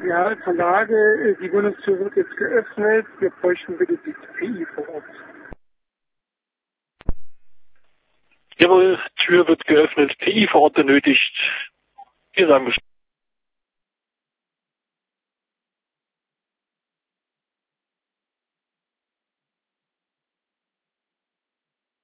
Ja, Verlage, die Wohnungstür wird jetzt geöffnet. Wir bräuchten bitte die PI vor Ort. Jawohl, Tür wird geöffnet, PI vor Ort benötigt. Wir sagen Bescheid.